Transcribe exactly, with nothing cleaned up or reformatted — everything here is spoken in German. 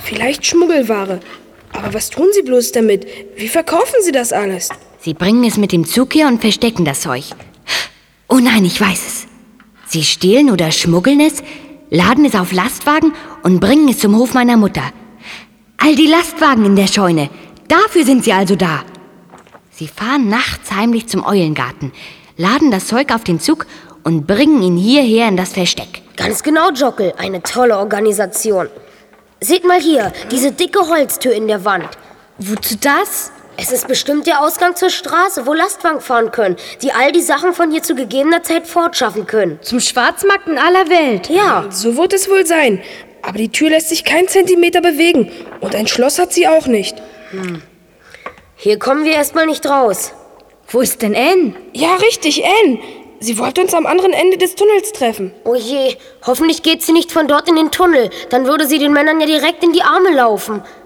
Vielleicht Schmuggelware. Aber was tun Sie bloß damit? Wie verkaufen Sie das alles? Sie bringen es mit dem Zug her und verstecken das Zeug. Oh nein, ich weiß es. Sie stehlen oder schmuggeln es, laden es auf Lastwagen und bringen es zum Hof meiner Mutter. All die Lastwagen in der Scheune, dafür sind sie also da. Sie fahren nachts heimlich zum Eulengarten, laden das Zeug auf den Zug und bringen ihn hierher in das Versteck. Ganz genau, Jockel, eine tolle Organisation. Seht mal hier, diese dicke Holztür in der Wand. Wozu das? Es ist bestimmt der Ausgang zur Straße, wo Lastwagen fahren können, die all die Sachen von hier zu gegebener Zeit fortschaffen können. Zum Schwarzmarkt in aller Welt. Ja. So wird es wohl sein. Aber die Tür lässt sich keinen Zentimeter bewegen. Und ein Schloss hat sie auch nicht. Hm. Hier kommen wir erstmal nicht raus. Wo ist denn Ann? Ja, richtig, Ann. Sie wollte uns am anderen Ende des Tunnels treffen. Oh je, hoffentlich geht sie nicht von dort in den Tunnel. Dann würde sie den Männern ja direkt in die Arme laufen.